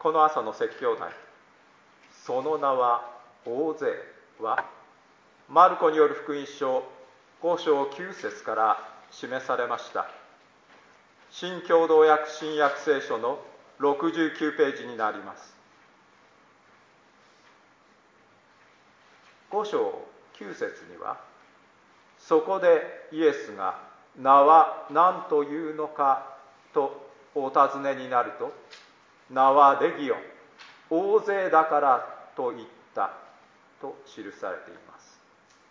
この朝の説教題、その名は大勢は、マルコによる福音書5章9節から示されました。新共同訳新約聖書の69ページになります。5章9節には、そこでイエスが名は何というのかとお尋ねになると、名はレギオン、大勢だからと言ったと記されています。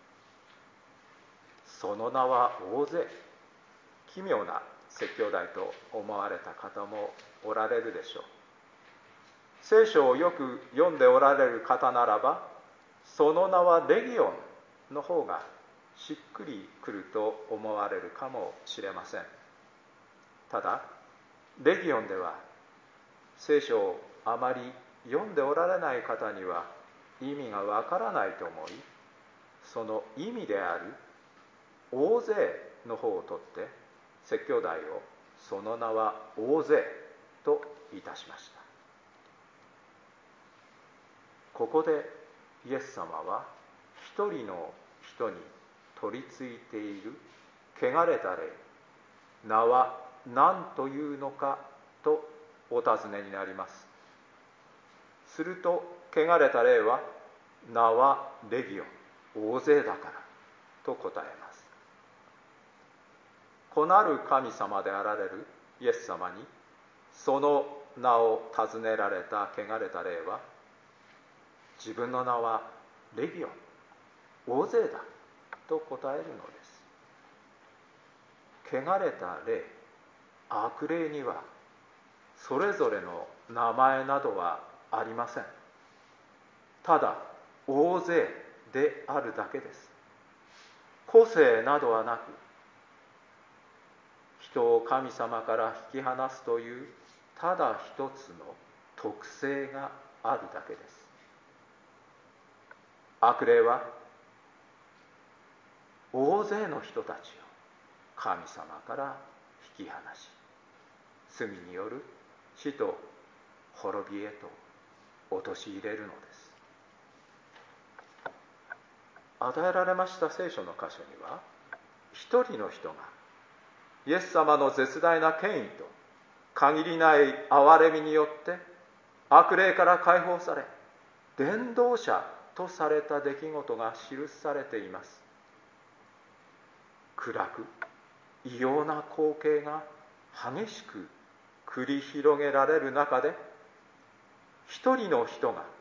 その名は大勢、奇妙な説教題と思われた方もおられるでしょう。聖書をよく読んでおられる方ならば、その名はレギオンの方がしっくりくると思われるかもしれません。ただ、レギオンでは聖書をあまり読んでおられない方には意味がわからないと思い、その意味である大勢の方を取って説教題をその名は大勢といたしました。ここでイエス様は一人の人に取り付いている汚れた霊、名は何というのかとお尋ねになります。すると汚れた霊は、名はレギオン、大勢だからと答えます。子なる神様であられるイエス様にその名を尋ねられた汚れた霊は、自分の名はレギオン、大勢だと答えるのです。汚れた霊、悪霊にはそれぞれの名前などはありません。ただ大勢であるだけです。個性などはなく、人を神様から引き離すというただ一つの特性があるだけです。悪霊は大勢の人たちを神様から引き離し、罪による死と滅びへと陥れるのです。与えられました聖書の箇所には、一人の人がイエス様の絶大な権威と限りない憐れみによって悪霊から解放され、伝道者とされた出来事が記されています。暗く異様な光景が激しく繰り広げられる中で、一人の人が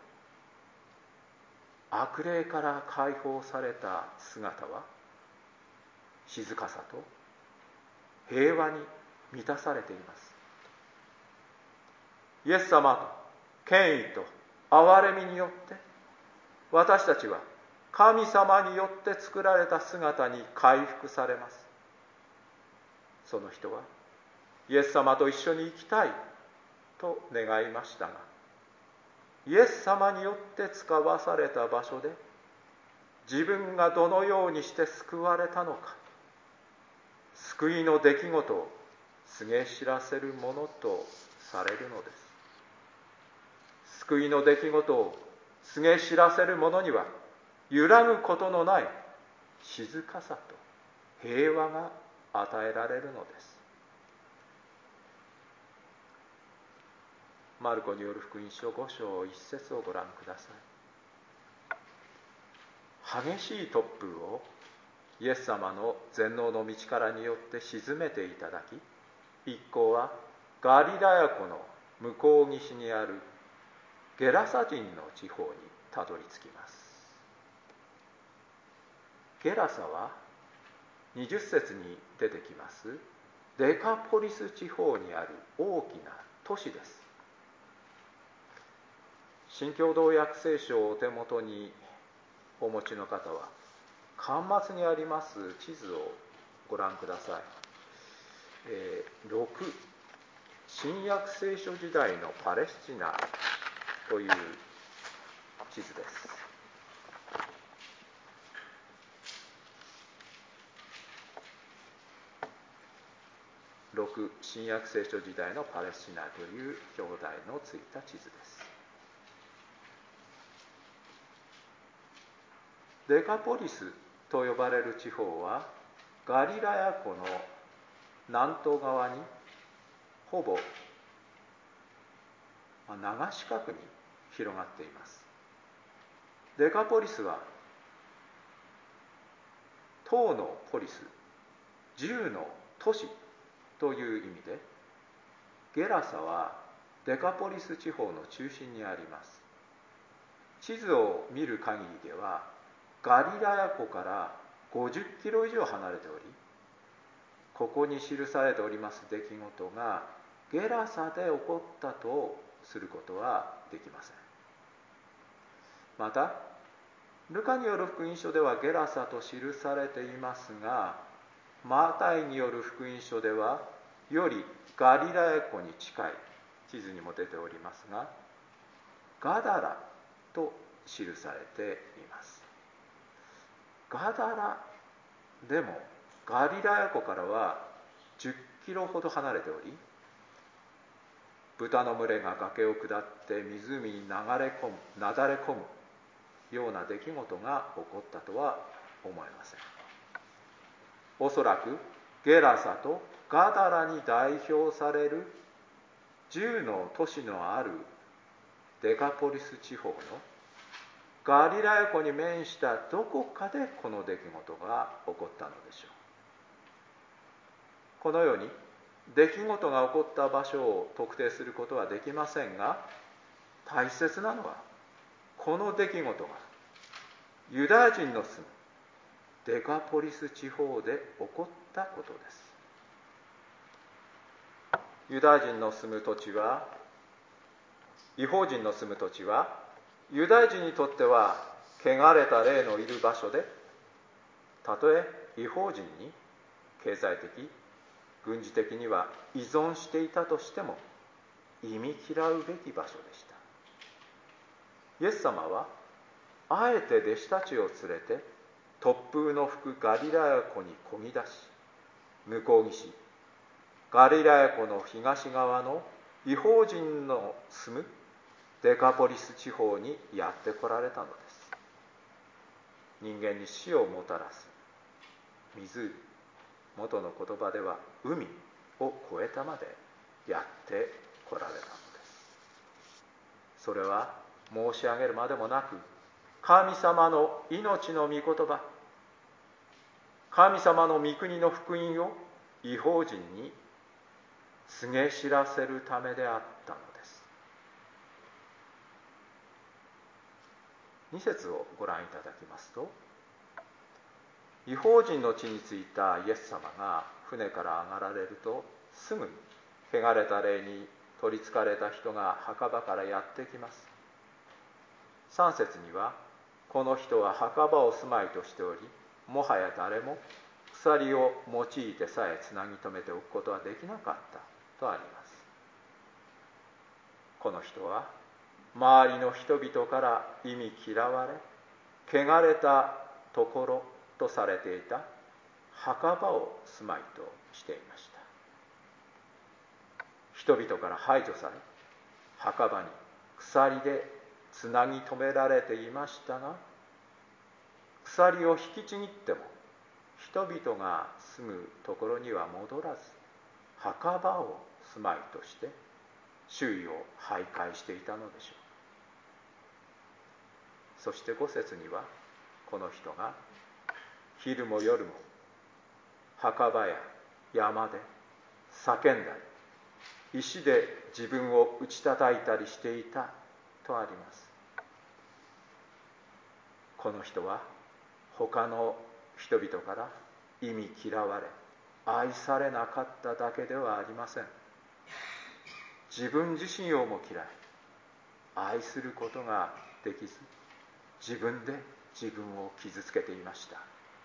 悪霊から解放された姿は、静かさと平和に満たされています。イエス様の権威と憐れみによって私たちは神様によって作られた姿に回復されます。その人はイエス様と一緒に生きたいと願いましたが、イエス様によって使わされた場所で自分がどのようにして救われたのか、救いの出来事を告げ知らせるものとされるのです。救いの出来事を告げ知らせるものには、揺らぐことのない静かさと平和が与えられるのです。マルコによる福音書5章1節をご覧ください。激しい突風をイエス様の全能の道からによって鎮めていただき、一行はガリラヤ湖の向こう岸にあるゲラサ人の地方にたどり着きます。ゲラサは20節に出てきますデカポリス地方にある大きな都市です。新共同訳聖書をお手元にお持ちの方は、巻末にあります地図をご覧ください。6、新約聖書時代のパレスチナという地図です。6 6、新約聖書時代のパレスチナという表題のついた地図です。デカポリスと呼ばれる地方はガリラヤ湖の南東側にほぼ流し角に広がっています。デカポリスは10のポリス、10の都市という意味で、ゲラサはデカポリス地方の中心にあります。地図を見る限りではガリラヤ湖から50キロ以上離れており、ここに記されております出来事がゲラサで起こったとすることはできません。またルカによる福音書ではゲラサと記されていますが、マタイによる福音書ではよりガリラヤ湖に近い、地図にも出ておりますが、ガダラと記されています。ガダラでもガリラヤ湖からは10キロほど離れており、豚の群れが崖を下って湖になだれ込むような出来事が起こったとは思えません。おそらくゲラサとガダラに代表される10の都市のあるデカポリス地方のガリラヤ湖に面したどこかでこの出来事が起こったのでしょう。このように出来事が起こった場所を特定することはできませんが、大切なのはこの出来事がユダヤ人の住むデカポリス地方で起こったことです。ユダヤ人の住む土地は、異邦人の住む土地はユダヤ人にとっては汚れた霊のいる場所で、たとえ異邦人に経済的、軍事的には依存していたとしても忌み嫌うべき場所でした。イエス様はあえて弟子たちを連れて突風の吹くガリラヤ湖に漕ぎ出し、向こう岸ガリラヤ湖の東側の異邦人の住むデカポリス地方にやって来られたのです。人間に死をもたらす湖、元の言葉では海を越えたまでやって来られたのです。それは申し上げるまでもなく、神様の命の御言葉、神様の御国の福音を異邦人に告げ知らせるためであったのです。2節をご覧いただきますと、異邦人の地に着いたイエス様が船から上がられると、すぐに汚れた霊に取りつかれた人が墓場からやってきます。3節には、この人は墓場を住まいとしており、もはや誰も鎖を用いてさえつなぎ止めておくことはできなかったとあります。この人は周りの人々から忌み嫌われ、汚れたところとされていた墓場を住まいとしていました。人々から排除され、墓場に鎖でつなぎ止められていましたが、鎖を引きちぎっても人々が住むところには戻らず、墓場を住まいとして周囲を徘徊していたのでしょう。そして5節には、この人が昼も夜も墓場や山で叫んだり、石で自分を打ち叩いたりしていたとあります。この人は他の人々から忌み嫌われ、愛されなかっただけではありません。自分自身をも嫌い、愛することができず、自分で自分を傷つけていました。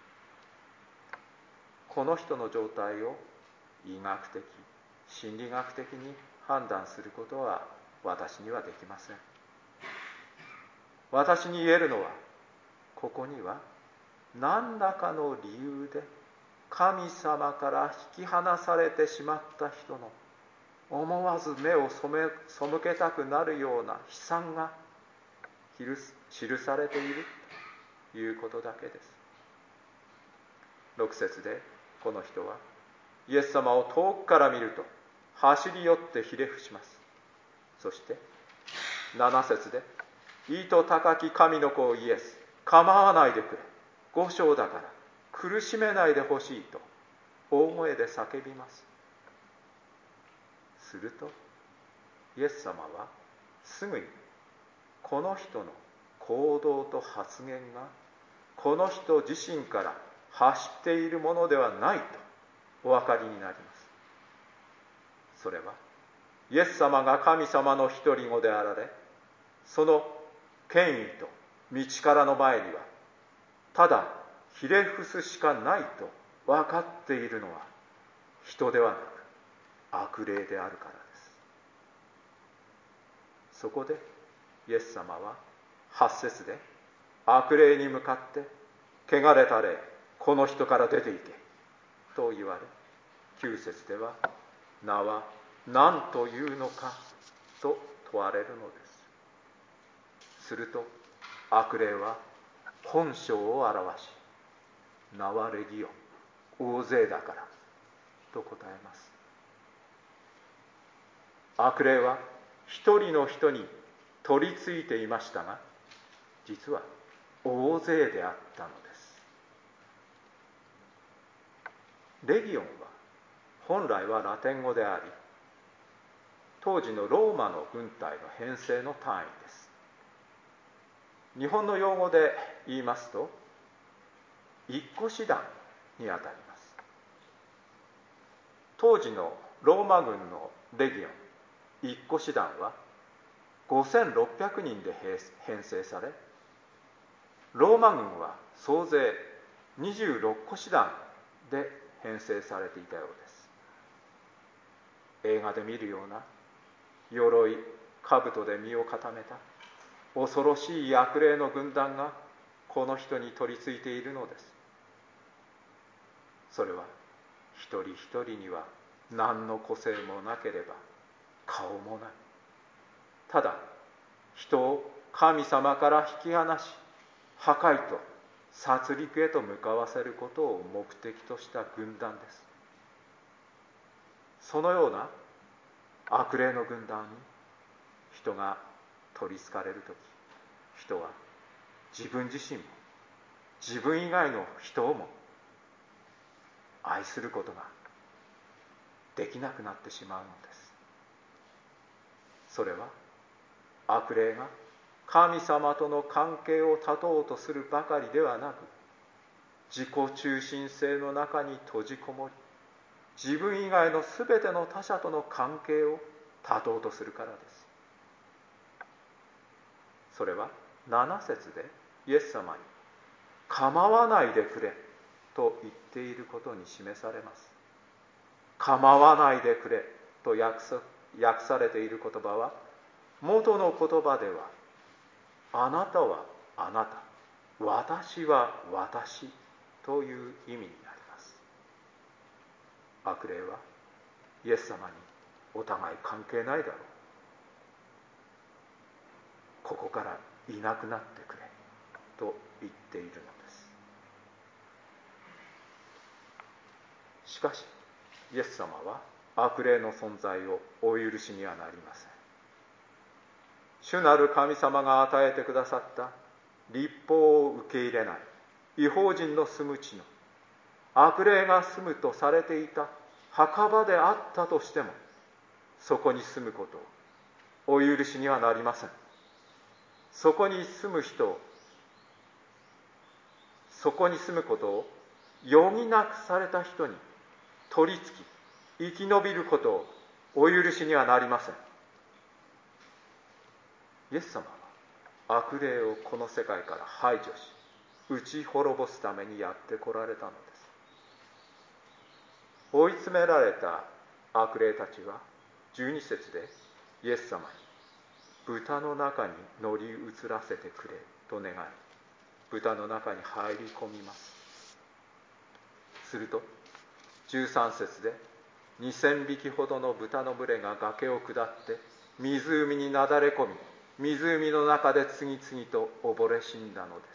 この人の状態を医学的、心理学的に判断することは私にはできません。私に言えるのは、ここには何らかの理由で神様から引き離されてしまった人の思わず目を背けたくなるような悲惨が記されているということだけです。6節でこの人はイエス様を遠くから見ると走り寄ってひれ伏します。そして7節で意図高き神の子イエス、構わないでくれ、五章だから苦しめないでほしいと大声で叫びます。するとイエス様はすぐにこの人の行動と発言がこの人自身から発しているものではないとお分かりになります。それはイエス様が神様の独り子であられ、その権威と道からの前にはただひれ伏すしかないと分かっているのは人ではなく悪霊であるからです。そこでイエス様は8節で悪霊に向かって汚れた霊、この人から出ていけと言われ、9節では名は何というのかと問われるのです。すると悪霊は本性を表し、名はレギオン、大勢だからと答えます。悪霊は一人の人に取り付いていましたが、実は大勢であったのです。レギオンは本来はラテン語であり、当時のローマの軍隊の編成の単位です。日本の用語で言いますと一個師団にあたります。当時のローマ軍のレギオン一個師団は5600人で編成され、ローマ軍は総勢26個師団で編成されていたようです。映画で見るような鎧、兜で身を固めた恐ろしい悪霊の軍団がこの人に取り付いているのです。それは一人一人には何の個性もなければ顔もない、ただ人を神様から引き離し破壊と殺戮へと向かわせることを目的とした軍団です。そのような悪霊の軍団に人が取りつかれるとき、人は自分自身も自分以外の人をも愛することができなくなってしまうのです。それは悪霊が神様との関係を断とうとするばかりではなく、自己中心性の中に閉じこもり、自分以外のすべての他者との関係を断とうとするからです。それは7節でイエス様に構わないでくれと言っていることに示されます。構わないでくれと訳されている言葉は、元の言葉ではあなたはあなた、私は私という意味になります。悪霊はイエス様にお互い関係ないだろう、ここからいなくなってくれと言っているのです。しかしイエス様は悪霊の存在をお許しにはなりません。主なる神様が与えてくださった律法を受け入れない異邦人の住む地の悪霊が住むとされていた墓場であったとしても、そこに住むことをお許しにはなりません。そこに住む人を、そこに住むことを余儀なくされた人に取り付き生き延びることをお許しにはなりません。イエス様は悪霊をこの世界から排除し打ち滅ぼすためにやって来られたのです。追い詰められた悪霊たちは12節でイエス様に豚の中に乗り移らせてくれと願い、豚の中に入り込みます。すると 13節で2000匹ほどの豚の群れが崖を下って湖になだれ込み、湖の中で次々と溺れ死んだのです。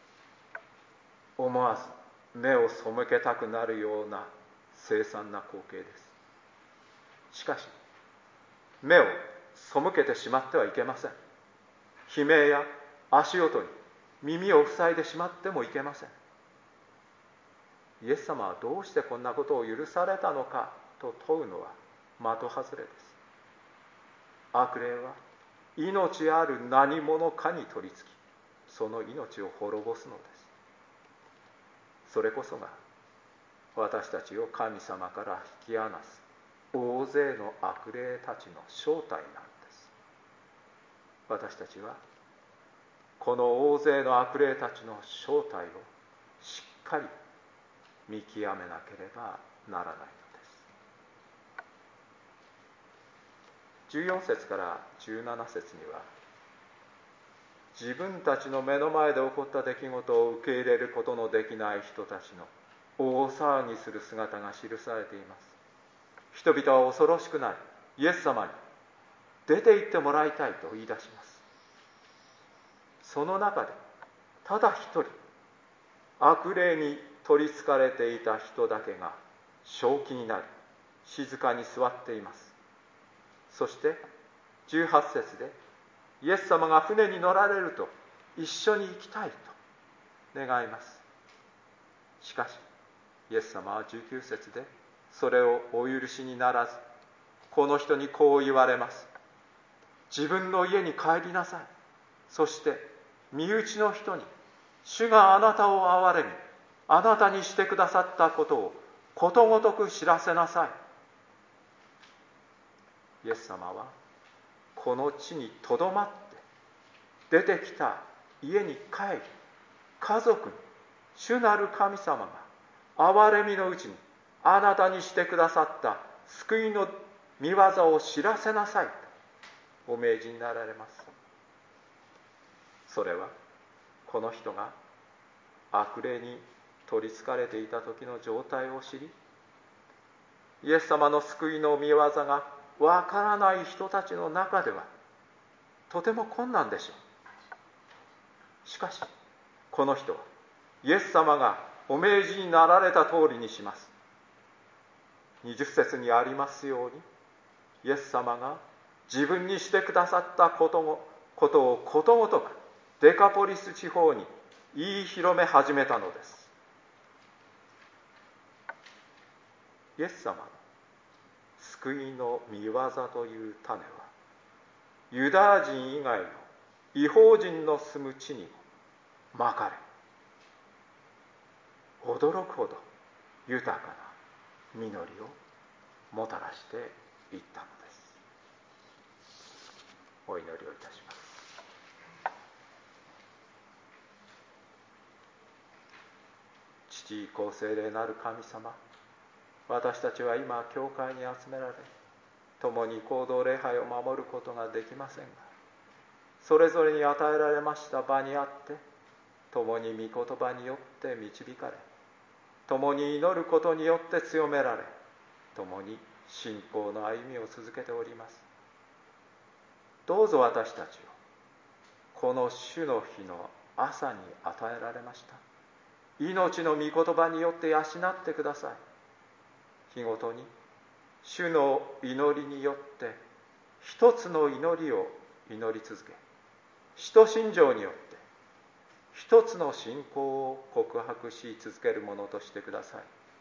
思わず目を背けたくなるような凄惨な光景です。しかし目を背けてしまってはいけません。悲鳴や足音に耳を塞いでしまってもいけません。イエス様はどうしてこんなことを許されたのかと問うのは的外れです。悪霊は命ある何者かに取りつき、その命を滅ぼすのです。それこそが私たちを神様から引き離す大勢の悪霊たちの正体なんです。私たちはこの大勢の悪霊たちの正体をしっかり見極めなければならないのです。14節から17節には、自分たちの目の前で起こった出来事を受け入れることのできない人たちの大騒ぎする姿が記されています。人々は恐ろしくなり、イエス様に出て行ってもらいたいと言い出します。その中でただ一人、悪霊に取りつかれていた人だけが正気になり、静かに座っています。そして18節で、イエス様が船に乗られると一緒に行きたいと願います。しかしイエス様は19節でそれをお許しにならず、この人にこう言われます。自分の家に帰りなさい。そして身内の人に主があなたを憐れみ、あなたにしてくださったことをことごとく知らせなさい。イエス様はこの地にとどまって出てきた家に帰り、家族に主なる神様が憐れみのうちにあなたにしてくださった救いの御業を知らせなさいとお命じになられます。それはこの人が悪霊に取りつかれていた時の状態を知り、イエス様の救いの御業がわからない人たちの中ではとても困難でしょう。しかしこの人はイエス様がお命じになられた通りにします。20節にありますように、イエス様が自分にしてくださったことをことごとくデカポリス地方に言い広め始めたのです。イエス様の救いの御業という種は、ユダヤ人以外の異邦人の住む地にもまかれ、驚くほど豊かな実りをもたらしていったのです。お祈りをいたします。父子聖霊なる神様、私たちは今教会に集められ、共に行動礼拝を守ることができませんが、それぞれに与えられました場にあって共に御言葉によって導かれ、共に祈ることによって強められ、共に信仰の歩みを続けております。どうぞ私たちをこの主の日の朝に与えられました命の御言葉によって養ってください。日ごとに主の祈りによって一つの祈りを祈り続け、使徒信条によって一つの信仰を告白し続けるものとしてください。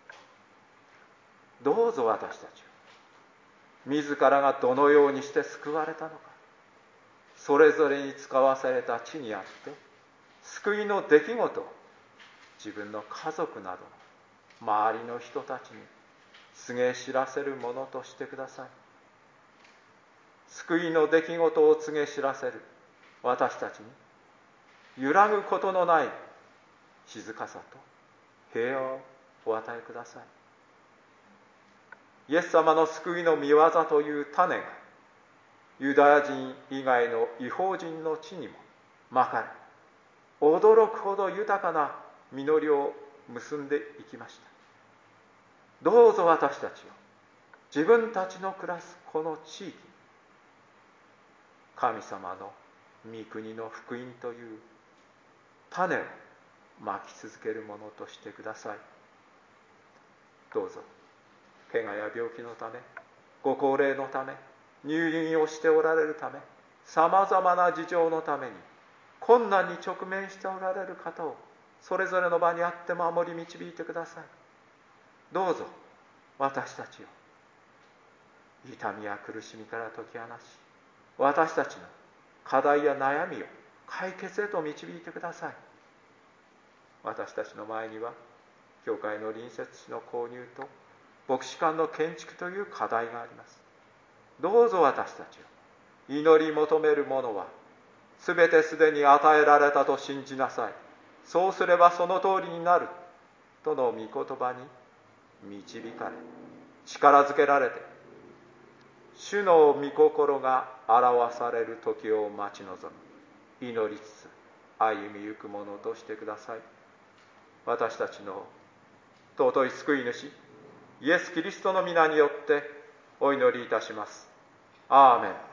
どうぞ私たちを自らがどのようにして救われたのか、それぞれに使わされた地にあって救いの出来事を自分の家族などの周りの人たちに告げ知らせるものとしてください。救いの出来事を告げ知らせる私たちに揺らぐことのない静かさと平和をお与えください。イエス様の救いの御業という種がユダヤ人以外の異邦人の地にもまかれ、驚くほど豊かな実りを結んでいきました。 どうぞ私たちを自分たちの暮らすこの地域に神様の御国の福音という種をまき続けるものとしてください。どうぞ怪我や病気のため、ご高齢のため、入院をしておられるため、さまざまな事情のために困難に直面しておられる方をそれぞれの場にあって守り導いてください。どうぞ私たちを痛みや苦しみから解き放し、私たちの課題や悩みを解決へと導いてください。私たちの前には教会の隣接地の購入と牧師館の建築という課題があります。どうぞ私たちを祈り求めるものはすべてすでに与えられたと信じなさい。そうすればその通りになるとの御言葉に導かれ、力づけられて、主の御心が表される時を待ち望み、祈りつつ歩みゆくものとしてください。私たちの尊い救い主イエス・キリストの皆によってお祈りいたします。アーメン。